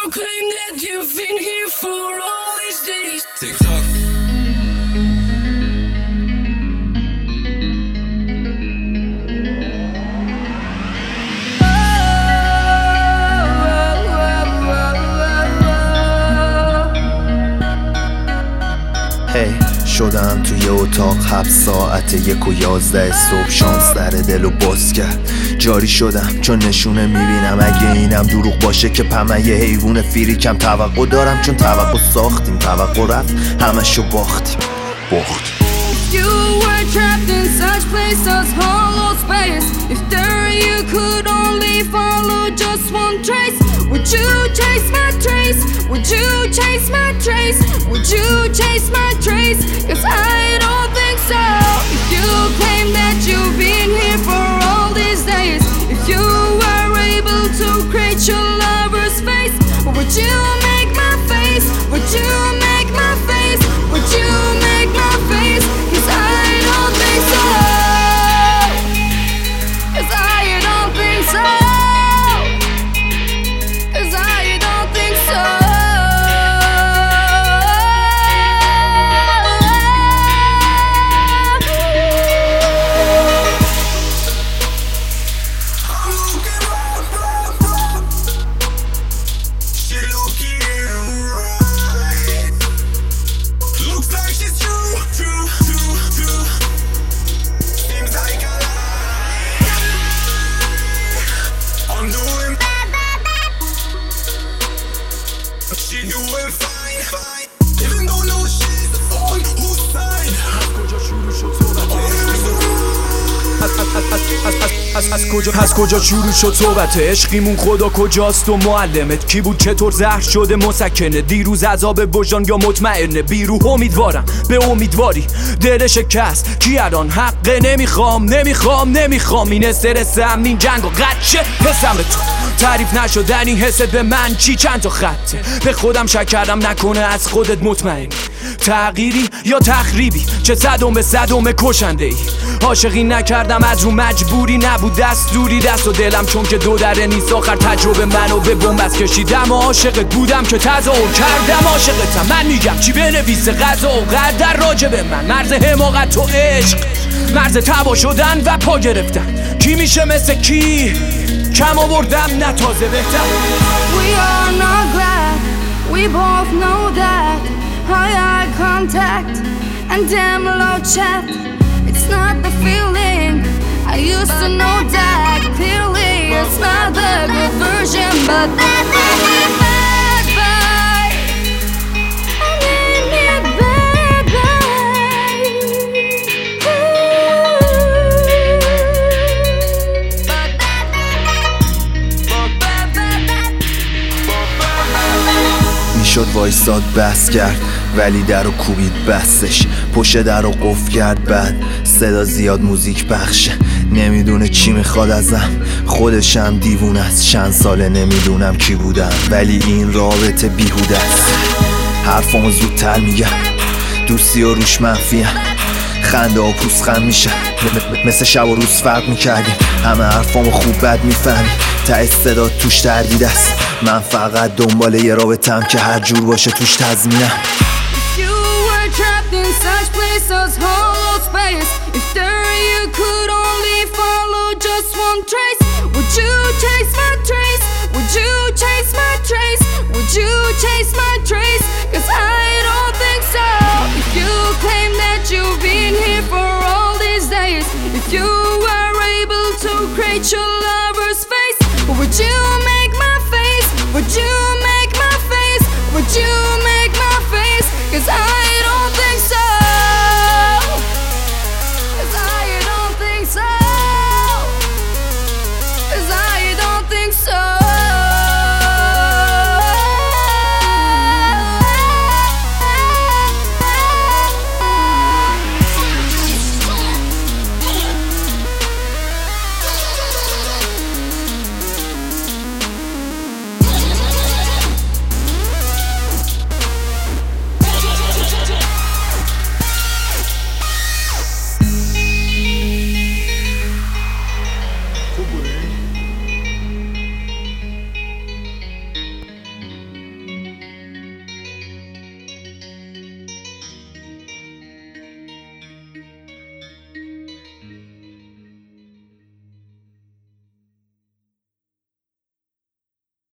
claim that you've been here for all these days. TikTok. شدم توی اتاق حبس ساعت 1:11 صبح شانس در دلو باز کرد جاری شدم چون نشونه میبینم اگه اینم دروغ باشه که پمن یه حیوون فریکم توقع دارم چون توقع ساختیم توقع رفت همشو باختیم You were trapped in such places, hollow space. If there you could only follow just one trace, would you chase my trace? Would you chase my trace? Would you chase my trace? 'Cause I don't think so. If you claim that you've been here for all these days, if you were able to create your lover's face, would you make my face? Would you make my face? Would you make my face? 'Cause I don't think so. 'Cause I don't think so. 'Cause I don't think so. She's doing fine, fine. Even though no she's on whose side. از کجا شروع شد صحبت عشقیمون خدا کجاست و معلمت کی بود چطور زهر شده مسکنه دیروز عذاب وجدان یا مطمئنه بیروح امیدوارم به امیدواری دل شکست کی الان حقه نمیخوام این استرس امنین جنگ و قدشه حسم تو تعریف نشدنی حست به من چی چند تا خطه به خودم شک کردم نکنه از خودت مطمئنی تغییری یا تخریبی چه صدم کشنده ای عاشقی نکردم از رو مجبوری نبود دستوری دست و دلم چون که دو دره نیست آخر تجربه منو به بنبست کشیدم و عاشقت بودم که تظاهر کردم عاشقتم من میگم چی بنویسه قضا و قدر راجع به من مرز حماقت و عشق مرز تبا شدن و پا گرفتن کی میشه مثل کی کم آوردم نه تازه بهتر We are not glad, we both know that. High eye contact and damn low chat. It's not the feeling I used to know that clearly. It's not the good version, but that bad boy. I'm in it, bad boy. میشد وایساد بس کرد ولی در رو کوبید بستش پشت در رو قفل کرد بعد صدا زیاد موزیک پخشه نمیدونه چی میخواد ازم خودشم دیوونه است چند ساله نمیدونم کی بودم ولی این رابطه بیهوده است حرفامو زودتر میگم دوستی و روش منفیم خنده و پوزخند میشه مثل شب و روز فرق میکردیم همه حرفامو خوب بد میفهمی ته صدا توش تردید است من فقط دنبال یه رابطم که هر جور باشه توش تضمینم You were trapped in such places, hollow space. If there you could only follow just one trace, would you chase my trace? Would you chase my trace?